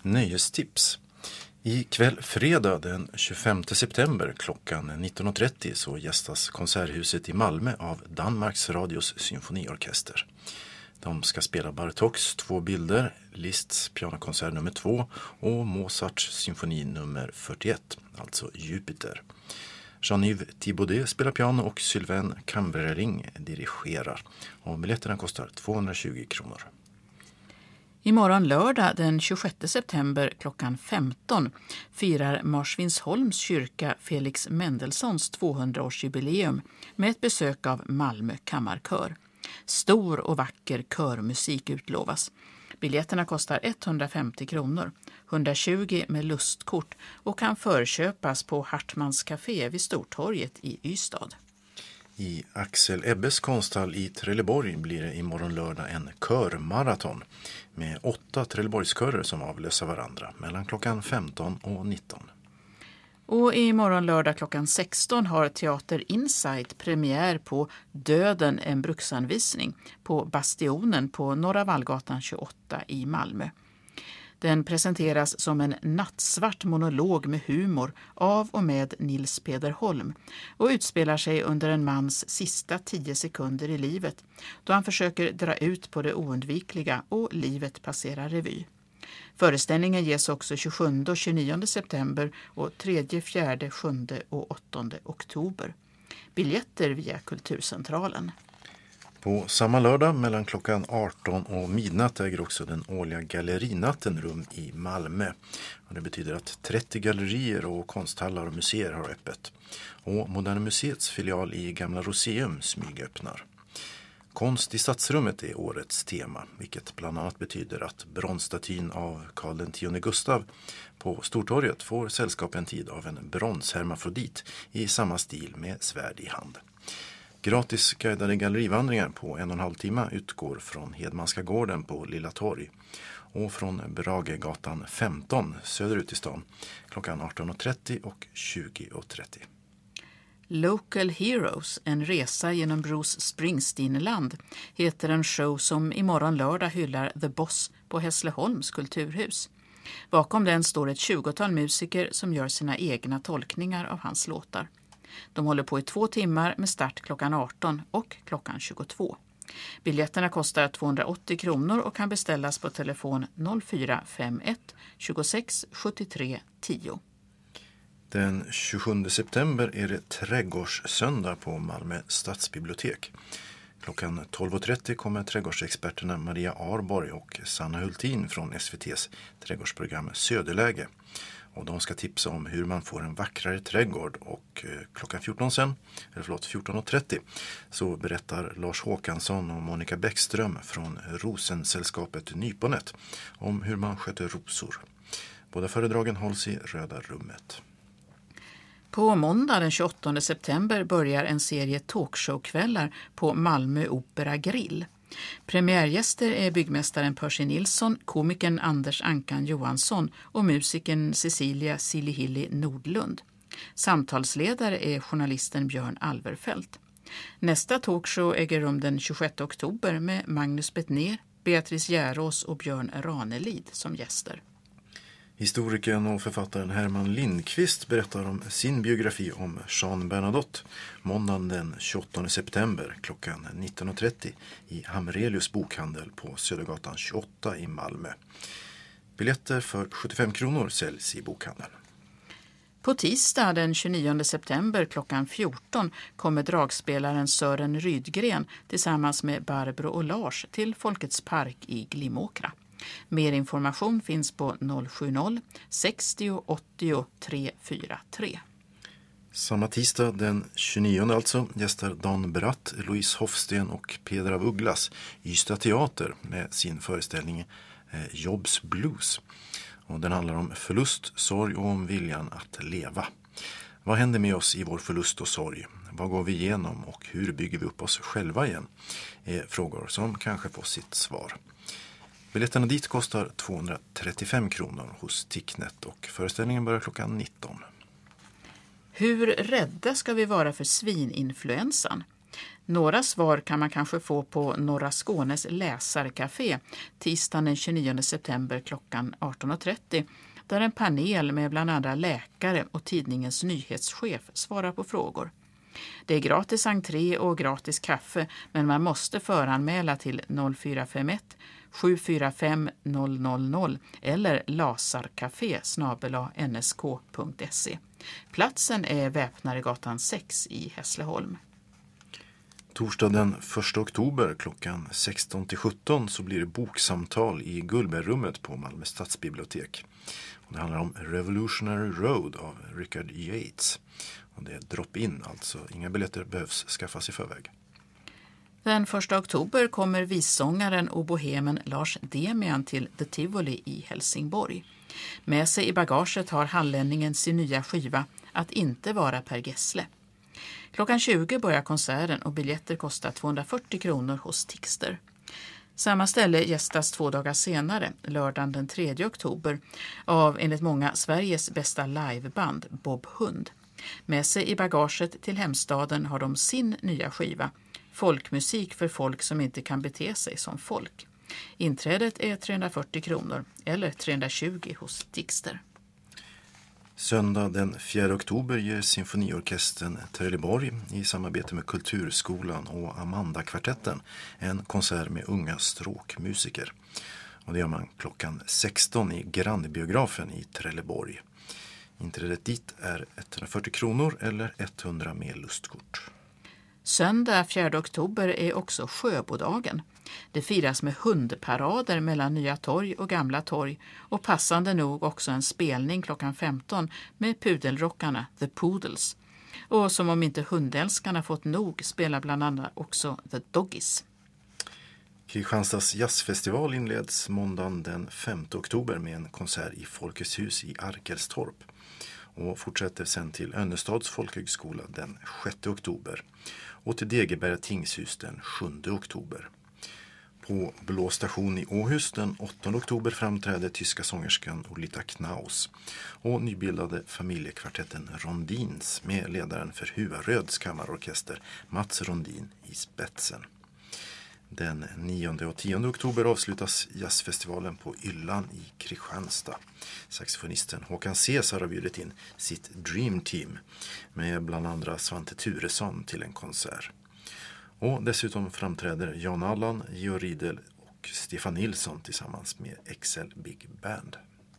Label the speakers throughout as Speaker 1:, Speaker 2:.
Speaker 1: Nöjestips. I kväll fredag den 25 september klockan 19.30 så gästas Konserthuset i Malmö av Danmarks Radios symfoniorkester. De ska spela Bartoks 2 bilder, Liszts pianokonsert nummer 2 och Mozarts symfoni nummer 41, alltså Jupiter. Jean-Yves Thibaudet spelar piano och Sylvain Cambrering dirigerar. Och biljetterna kostar 220 kronor.
Speaker 2: Imorgon lördag den 26 september klockan 15 firar Marsvinsholms kyrka Felix Mendelssohns 200-årsjubileum med ett besök av Malmö kammarkör. Stor och vacker körmusik utlovas. Biljetterna kostar 150 kronor, 120 med lustkort och kan förköpas på Hartmans Café vid Stortorget i Ystad.
Speaker 1: I Axel Ebbes konsthall i Trelleborg blir det imorgon lördag en körmaraton med 8 Trelleborgskörer som avlöser varandra mellan klockan 15 och 19.
Speaker 2: Och imorgon lördag klockan 16 har Teater Insight premiär på Döden, en bruksanvisning på Bastionen på Norra Vallgatan 28 i Malmö. Den presenteras som en nattsvart monolog med humor av och med Nils Peder Holm och utspelar sig under en mans sista 10 sekunder i livet då han försöker dra ut på det oundvikliga och livet passerar revy. Föreställningen ges också 27 och 29 september och 3, 4, 7 och 8 oktober. Biljetter via Kulturcentralen.
Speaker 1: På samma lördag mellan klockan 18 och midnatt äger också den årliga gallerinatten rum i Malmö. Och det betyder att 30 gallerier och konsthallar och museer har öppet. Och Moderna Museets filial i Gamla Roseum smygöppnar. Konst i stadsrummet är årets tema, vilket bland annat betyder att bronsstatyn av Karl X Gustav på Stortorget får sällskap en tid av en bronshermafrodit i samma stil med svärd i hand. Gratis guidade gallerivandringar på 1,5 timme utgår från Hedmanska gården på Lilla Torg och från Bragegatan 15 söderut i stan klockan 18.30 och 20.30.
Speaker 2: Local Heroes, en resa genom Bruce Springsteen-land, heter en show som imorgon lördag hyllar The Boss på Hässleholms kulturhus. Bakom den står ett 20-tal musiker som gör sina egna tolkningar av hans låtar. De håller på i 2 timmar med start klockan 18 och klockan 22. Biljetterna kostar 280 kronor och kan beställas på telefon 0451 26 73 10.
Speaker 1: Den 27 september är det trädgårdssöndag på Malmö stadsbibliotek. Klockan 12.30 kommer trädgårdsexperterna Maria Arborg och Sanna Hultin från SVT:s trädgårdsprogram Söderläge. Och de ska tipsa om hur man får en vackrare trädgård och klockan 14.30 så berättar Lars Håkansson och Monica Bäckström från Rosensällskapet Nyponet om hur man sköter rosor. Båda föredragen hålls i Röda rummet.
Speaker 2: På måndag den 28 september börjar en serie talkshowkvällar på Malmö Opera Grill. Premiärgäster är byggmästaren Percy Nilsson, komikern Anders Ankan Johansson och musikern Cecilia Silihilli Nordlund. Samtalsledare är journalisten Björn Alverfelt. Nästa talkshow äger rum den 26 oktober med Magnus Bettner, Beatrice Järås och Björn Ranelid som gäster.
Speaker 1: Historikern och författaren Herman Lindqvist berättar om sin biografi om Jean Bernadotte måndagen den 28 september klockan 19.30 i Hamrelius bokhandel på Södergatan 28 i Malmö. Biljetter för 75 kronor säljs i bokhandeln.
Speaker 2: På tisdag den 29 september klockan 14 kommer dragspelaren Sören Rydgren tillsammans med Barbro och Lars till Folkets park i Glimåkra. Mer information finns på 070 60 80 343.
Speaker 1: Samma tisdag den 29 alltså gästar Dan Bratt, Louise Hofsten och Peder av Ugglas Ystad teater med sin föreställning Jobs Blues. Och den handlar om förlust, sorg och om viljan att leva. Vad händer med oss i vår förlust och sorg? Vad går vi igenom och hur bygger vi upp oss själva igen? Är frågor som kanske får sitt svar. Biljetterna dit kostar 235 kronor hos Ticknet och föreställningen börjar klockan 19.
Speaker 2: Hur rädda ska vi vara för svininfluensan? Några svar kan man kanske få på Norra Skånes läsarcafé tisdagen den 29 september klockan 18.30, där en panel med bland andra läkare och tidningens nyhetschef svarar på frågor. Det är gratis entré och gratis kaffe, men man måste föranmäla till 0451 745 000 eller lasarcafé@nsk.se. Platsen är Väpnaregatan 6 i Hässleholm.
Speaker 1: Torsdag den 1 oktober klockan 16-17 så blir det boksamtal i Gullbergrummet på Malmö stadsbibliotek. Och det handlar om Revolutionary Road av Richard Yates. Och det är drop-in, alltså inga biljetter behövs skaffas i förväg.
Speaker 2: Den 1 oktober kommer vissångaren och bohemen Lars Demian till The Tivoli i Helsingborg. Med sig i bagaget har hallänningen sin nya skiva Att inte vara Per Gessle. Klockan 20 börjar konserten och biljetter kostar 240 kronor hos Tixter. Samma ställe gästas 2 dagar senare, lördagen den 3 oktober, av enligt många Sveriges bästa liveband Bob Hund. Med sig i bagaget till hemstaden har de sin nya skiva, Folkmusik för folk som inte kan bete sig som folk. Inträdet är 340 kronor eller 320 hos Tixter.
Speaker 1: Söndag den 4 oktober ger symfoniorkestern Trelleborg i samarbete med Kulturskolan och Amanda-kvartetten en konsert med unga stråkmusiker. Och det gör man klockan 16 i Grandbiografen i Trelleborg. Inträdet dit är 140 kronor eller 100 med lustkort.
Speaker 2: Söndag 4 oktober är också Sjöbodagen. Det firas med hundparader mellan Nya torg och Gamla torg och passande nog också en spelning klockan 15 med pudelrockarna The Poodles. Och som om inte hundälskarna fått nog spelar bland annat också The Doggies.
Speaker 1: Kristianstads jazzfestival inleds måndagen den 5 oktober med en konsert i Folkets hus i Arkelstorp. Och fortsätter sen till Önnestads folkhögskola den 6 oktober och till Degeberga tingshus den 7 oktober. På Blå station i Åhus den 8 oktober framträder tyska sångerskan Olita Knaus och nybildade familjekvartetten Rondins med ledaren för Huaröds kammarorkester Mats Rondin i spetsen. Den 9 och 10 oktober avslutas jazzfestivalen på Yllan i Kristianstad. Saxofonisten Håkan Cesar har bjudit in sitt Dream Team med bland andra Svante Turesson till en konsert. Och dessutom framträder Jan Allan, Georg Riedel och Stefan Nilsson tillsammans med XL Big Band.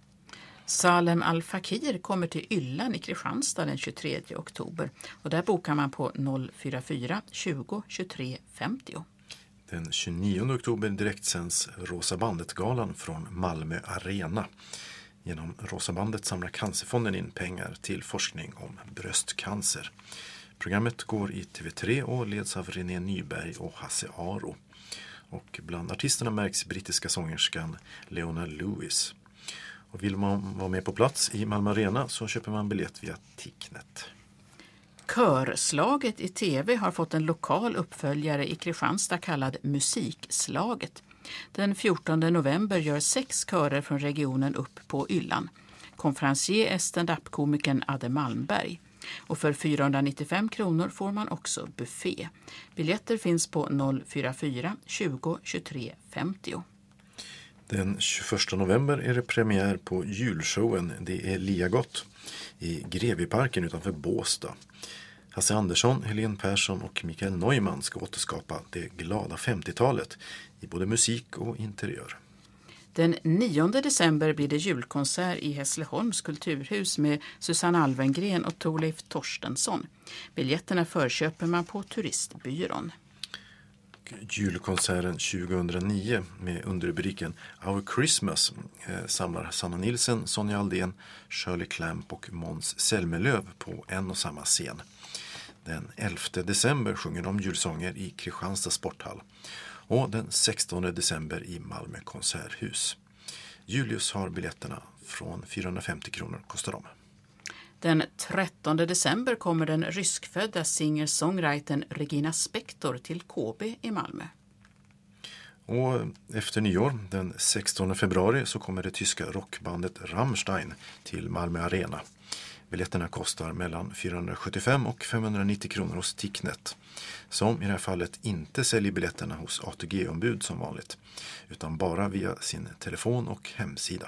Speaker 2: Salem Al-Fakir kommer till Yllan i Kristianstad den 23 oktober och där bokar man på 044 20 23 50.
Speaker 1: Den 29 oktober direktsänds Rosa bandet-galan från Malmö Arena. Genom Rosa bandet samlar Cancerfonden in pengar till forskning om bröstcancer. Programmet går i TV3 och leds av René Nyberg och Hasse Aro. Och bland artisterna märks brittiska sångerskan Leona Lewis. Och vill man vara med på plats i Malmö Arena så köper man biljett via Ticknet.
Speaker 2: Körslaget i TV har fått en lokal uppföljare i Kristianstad kallad Musikslaget. Den 14 november gör 6 körer från regionen upp på Yllan. Konferencier är stand-up-komikern Adde Malmberg. Och för 495 kronor får man också buffé. Biljetter finns på 044 20 23 50.
Speaker 1: Den 21 november är det premiär på julshowen Det är Liagott i Grevieparken utanför Båstad. Hasse Andersson, Helene Persson och Mikael Neumann ska återskapa det glada 50-talet i både musik och interiör.
Speaker 2: Den 9 december blir det julkonsert i Hässleholms kulturhus med Susanne Alvengren och Torleif Torstensson. Biljetterna förköper man på turistbyrån.
Speaker 1: Julkonserten 2009 med underrubriken Our Christmas samlar Sanna Nilsen, Sonja Aldén, Shirley Clamp och Måns Zelmerlöw på en och samma scen. Den 11 december sjunger de julsånger i Kristianstad sporthall och den 16 december i Malmö konserthus. Julius har biljetterna från 450 kronor kostar de.
Speaker 2: Den 13 december kommer den ryskfödda singer-songwritern Regina Spektor till KB i Malmö.
Speaker 1: Och efter nyår, den 16 februari, så kommer det tyska rockbandet Rammstein till Malmö Arena. Biljetterna kostar mellan 475 och 590 kronor hos Ticknet, som i det här fallet inte säljer biljetterna hos ATG-ombud som vanligt, utan bara via sin telefon och hemsida.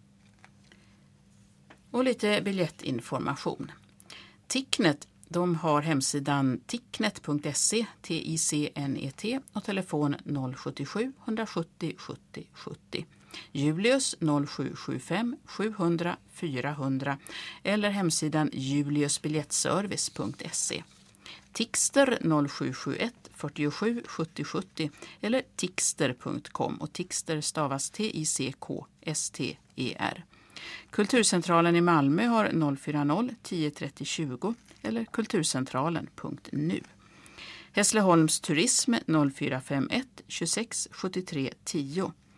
Speaker 2: Och lite biljettinformation. Ticknet, de har hemsidan ticknet.se, TICNET, och telefon 077 170 70 70. Julius 0775 700 400 eller hemsidan juliusbiljettservice.se. Tixter 0771 47 70 70 eller tixter.com, och Tixter stavas TICKSTER. Kulturcentralen i Malmö har 040 10 30 20 eller kulturcentralen.nu. Hässleholms turism 0451 26 73 10